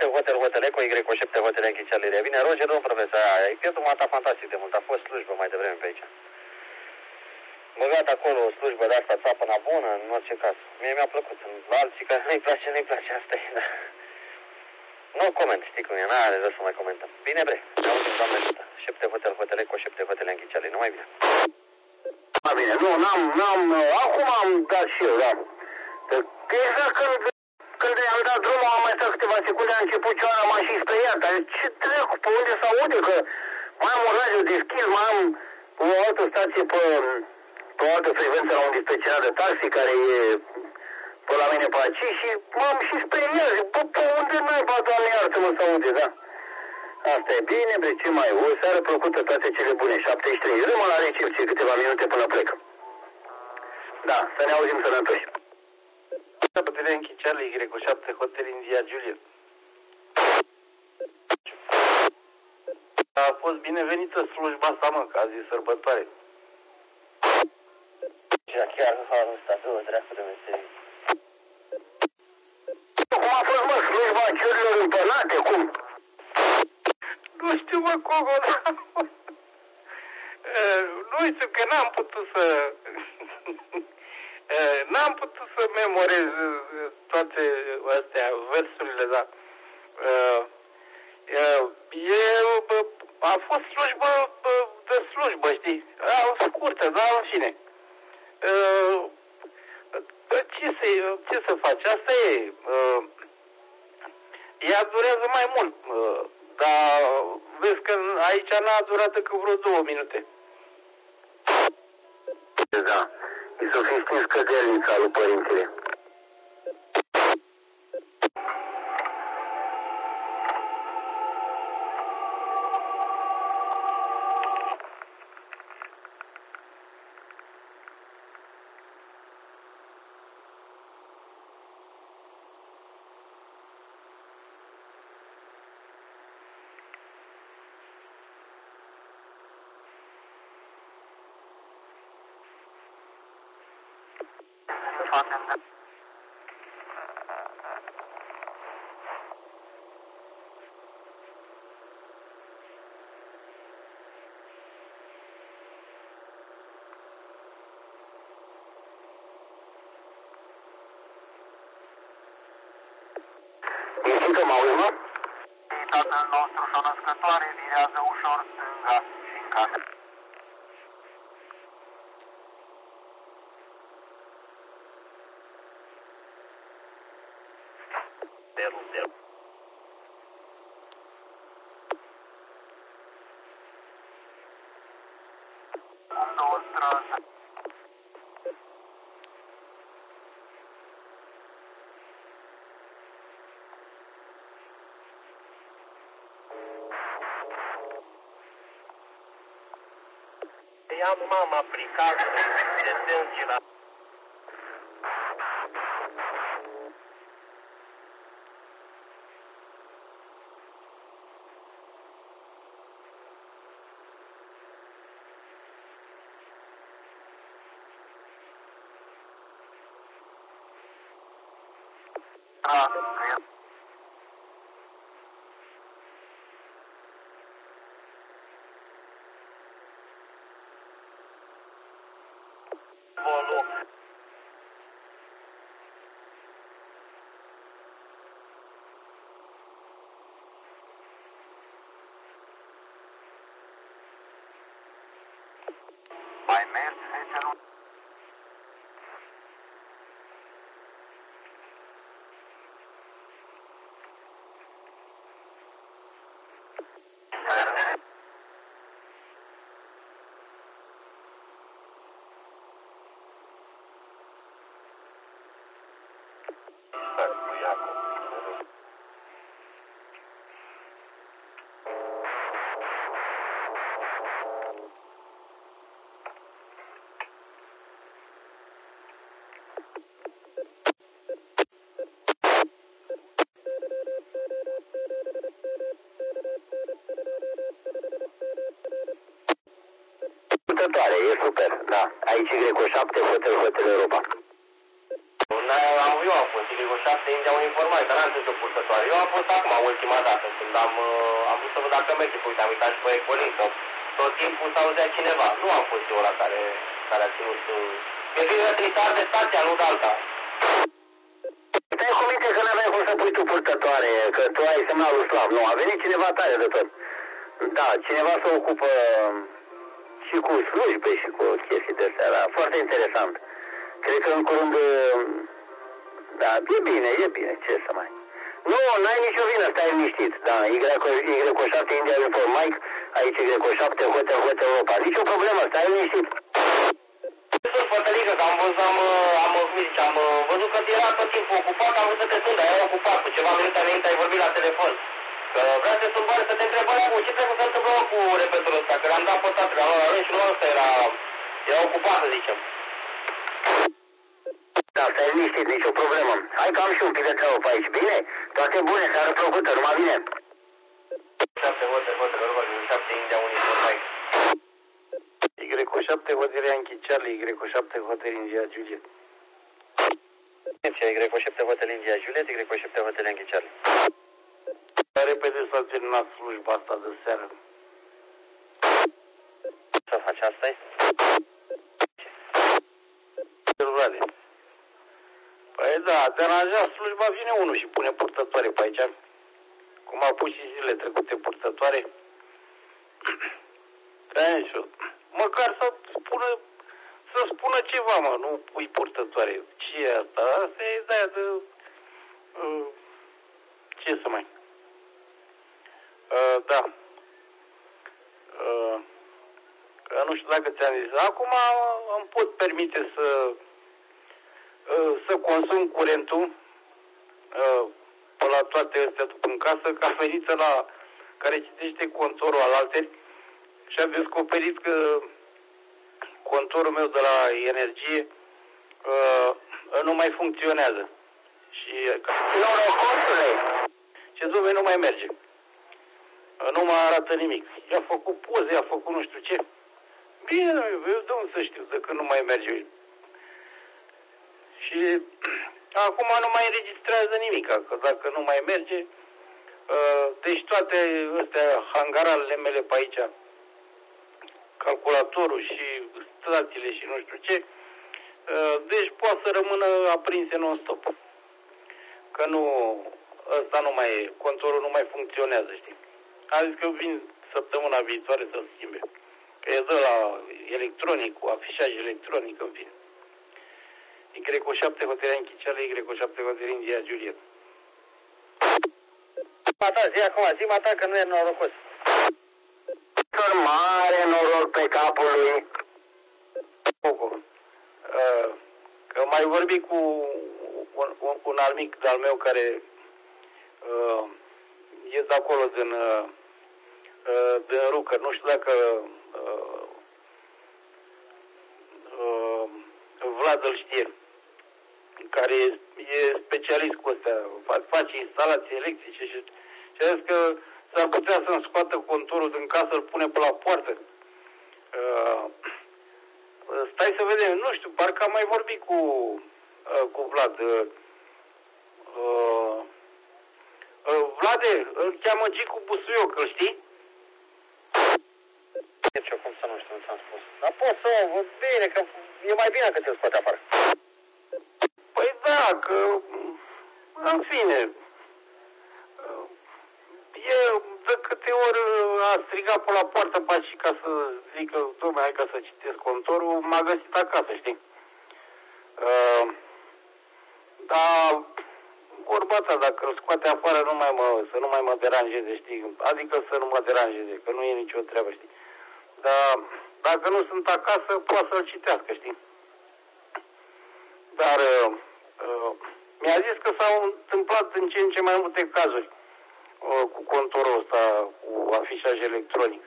Hotel Eco, Y7 Hotel Yankee Charlie. Bine, Roger, domn profesor, ai pierdut mata fantastic de mult, a fost slujbă mai devreme pe aici. Băgat acolo o slujbă de asta țapăna bună, în orice caz. Mie mi-a plăcut, la alții care nu-i place, asta e, da. Nu coment, știi cum e, n-are rost să mai comentăm. Bine, bre, ne auzim, doamne ajută. 7 Hotel Eco, 7 Hotel Yankee Charlie, numai bine. Bine, nu, acum am dat și eu, da. Exact când am dat drumul, am mai stat câteva secunde, a început cioara, m-am și speriat. Dar ce trecu, pe unde se aude? Că mai am un radio deschis, mai am o altă stație pe o altă frecvență la un dispecerat de taxi care e pe la mine pe aici și m-am și speriat. Zic, bă, pe unde naiba, Doamne, iartă-mă să aude, da? Asta e bine, bre, ce mai? O seară plăcută, toate cele bune, 73. Rămân la recepție câteva minute până plec. Da, să ne auzim sănătoși. Hotel Yankee Charlie, Y7 Hotel India Juliet. A fost binevenită slujba asta, mă, că azi e sărbătoare. Chiar halul ăsta, două dracu de meserii. Cum a fost, mă, slujba ciorilor împărnate, cum? Nu știu, mă, Cogo, dar... Nu știu, că n-am putut să... N-am putut să memorez toate astea, versurile, dar... A fost slujbă de slujbă, știi? Scurtă, dar în fine. Ce să faci? Asta e. Ea durează mai mult. Dar vezi că aici n-a durat decât vreo 2 minute. Da. I s-o fi stins cădelnița lui părintele. Ieșită, mă auzi, mă? Tatăl nostru și-o născătoare virează ușor stânga și în casă. Cum 2 străzi. Ia mama plicată de sânge la... Volum. Mai mers fețelul. E super, da. Aici Greco 7, Hotel Europa. Am eu am fost, Y7 India au informat, dar n-am zis o purtătoare. Eu am fost acum, ultima dată, când am vrut să văd dacă merge, uite, am uitat și pe Ecolin, că tot timpul s-auzea cineva. Nu am fost eu ăla care a ținut... E bine tritar de stația, nu de alta. Stai cu minte că n-aveai cum să pui tu purtătoare, că tu ai semnalul slab. Nu, a venit cineva tare de tot. Da, cineva se ocupă și cu slujbe și cu chestii de astea, da, foarte interesant. Cred că în curând, da, e bine, ce să mai... Nu, n-ai nicio vină, stai liniștit, da, Y7 India Uniform Mike, aici Y7 Hotel Europa, nicio problemă, stai liniștit. Sunt fătălică, că am văzut că era tot timpul ocupat, am vrut să te sun, dar era ocupat, cu ceva minute înainte ai vorbit la telefon. Că vreau să sunt bani să te întreb ce trebuie să întâmplă cu repetorul ăsta, că l-am dat pe tatăl, la rând și lumea ăsta era ocupat, să zicem. Da, stai liniștit, nicio problemă. Hai că am și un pic de treabă pe aici, bine? Toate bune, seară plăcută, numai bine. 7 Hotel Europa, 7 India Uniform Mike. Y7 Hotel Yankee Charlie, Y7 Hotel India Juliet. Y7 Hotel India Juliet, Y7 Hotel Yankee Charlie. Repede s-a terminat slujba asta de seară. Să faci asta-i? Vlade. Păi da, deranjat slujba, vine unul și pune purtătoare pe aici. Cum a pus și zilele trecute purtătoare. Măcar să spună ceva, mă, nu pui purtătoare. Ce e asta? Asta e de-aia de... ce să mai... da. Nu știu dacă ți-am zis. Acum îmi pot permite să consum curentul pe la toate astea în casă, că a venit la care citește contorul alalteri și a descoperit că contorul meu de la energie nu mai funcționează. Și ce dom'le, nu mai merge. Nu mai arată nimic. I-a făcut poze, i-a făcut nu știu ce. Bine, eu de unde să știu de când nu mai merge. Și acum nu mai înregistrează nimic, că dacă nu mai merge, deci toate astea, hangaralele mele pe aici, calculatorul și stațiile și nu știu ce, deci poate să rămână aprinse non-stop. Că nu, ăsta nu mai, contorul nu mai funcționează, știi? A zis că vin săptămâna viitoare să schimbe. Că e de la electronic, cu afișaj electronic, în fine. Y7 Hotel Yankee Charlie, Y7 Hotel India Juliet. Zi acum, zi-mă ta că nu e norocos. Mare noroc pe capul lui. Că mai vorbi cu un amic de-al meu care e de acolo din Rucăr. Nu știu dacă Vlad îl știe, care e specialist cu astea, face instalații electrice și a zis că s-ar putea să-mi scoată contorul din casă, îl pune pe la poartă. Stai să vedem, nu știu, parcă am mai vorbit cu Vlad. Vlade, îl cheamă Gicu Busuioc, îl știi? Eu cum să nu știu, nu ți-am spus. Dar pot să o văd bine, că e mai bine că te scoate afară. Păi da, că, în fine, e de câte ori a strigat pe la poartă și ca să zică, dom'le, hai ca să citesc contorul, m-a găsit acasă, știi? Dar vorba ta, dacă îl scoate afară, să nu mai mă deranjeze, știi? Adică să nu mă deranjeze, că nu e nicio treabă, știi? Dar dacă nu sunt acasă, poate să-l citească, știi? Dar mi-a zis că s-au întâmplat în ce în ce mai multe cazuri cu contorul ăsta, cu afișaj electronic.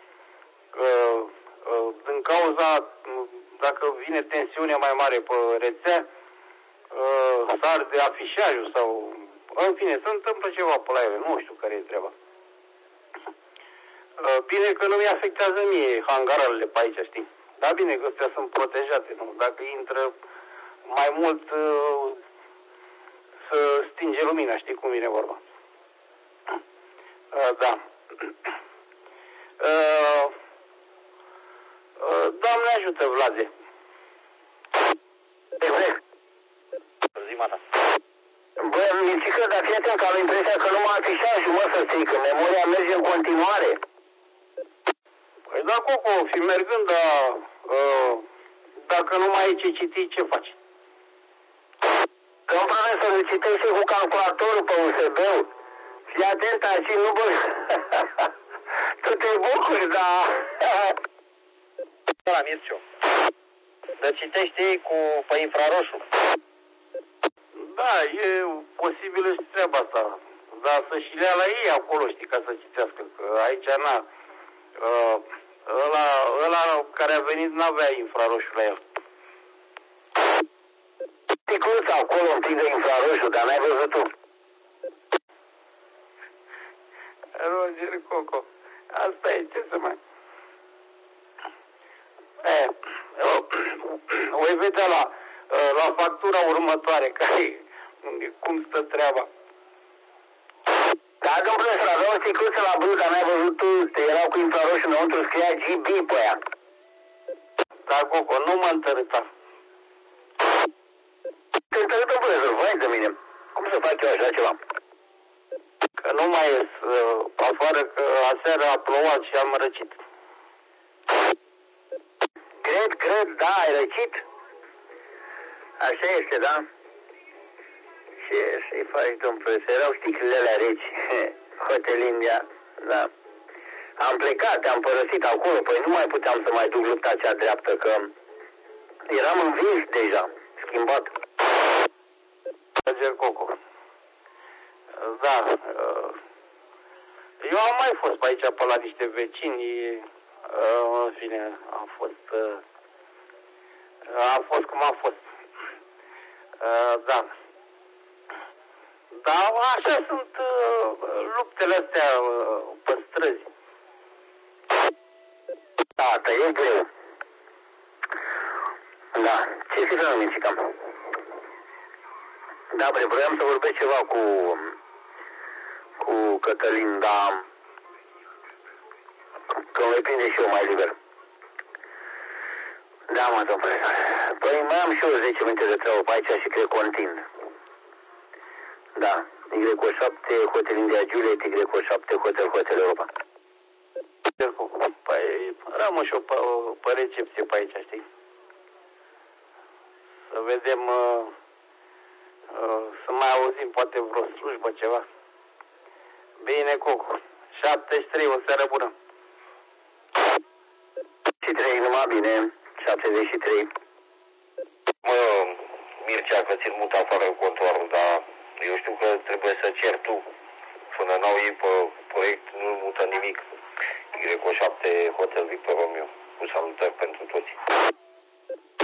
Din cauza, dacă vine tensiunea mai mare pe rețea, s-ar de afișajul sau... În fine, se întâmplă ceva pe la ele, nu știu care e treaba. Bine că nu mi-afectează mie hangarele pe aici, știi? Dar bine că astea sunt protejate, nu? Dacă intră mai mult să stinge lumina, știi cum vine vorba. Da. Doamne ajută, Vlade. Perfect. Zi, mata. Bă, Micică, dar fii atent că am impresia că numai afișajul, mă, să strică. Memoria merge în continuare. Păi da, Coco, fi mergând, dar dacă nu mai ai ce citi, ce faci? Când profesorul citește cu calculatorul pe USB-ul, fii atent, aici nu bă. Tu te bucuri, dar... La Mirciu. Dar citește ei pe infraroșu. Da, e posibilă și treaba asta. Dar să și lea la ei acolo, știi, ca să citească. Că aici, na, ăla care a venit n-avea infraroșu la el. Sticluța acolo un pic de infraroșu, dar n-ai văzut tu. Roger Coco, asta e, ce să mai... Voi vedea la factura următoare cum stă treaba. Da, domnule profesor, avea o sticluță la brâu, dar n-ai văzut tu, erau cu infraroșu înăuntru, scria GB pe ea. Da, Coco, nu mă întărâta. Te întărâtă, profesor, vai de mine. Cum să fac eu așa ceva? Că nu mai ies afară, că aseară a plouat și am răcit. Cred, da, ai răcit. Așa este, da? Ce să-i faci, domn profesor? Erau sticlele alea reci. Hotel India, da. Am plecat, am părăsit acolo, păi nu mai puteam să mai duc lupta cea dreaptă, că eram învins deja, schimbat. Roger Coco. Da. Eu am mai fost pe aici, pe la niște vecini. În fine, a fost cum a fost. Da. Dar așa sunt luptele astea pe străzi. Da, că e greu. Da, ce fi să Micica? Da, bre, vreau să vorbesc ceva cu Cătălin, dar că mai prinde și eu mai liber. Da, mă, domn profesor. Păi mai am și eu 10 minute de treabă pe aici și cred contind. Da, Y7, Hotel India Juliet, Y7, Hotel Europa. Păi rămân și eu pe recepție pe aici, știi? Să vedem, să mai auzim poate vreo slujbă, ceva. Bine, Coco. 73, o seară bună. 73, numai bine. 73. Mă, Mircea, că ți-l mut afară cu controlul, dar eu știu că trebuie să cer tu. Până n-au ei pe proiect, nu mută nimic. Y7 Hotel Victor Romeo. Cu salutări pentru toți.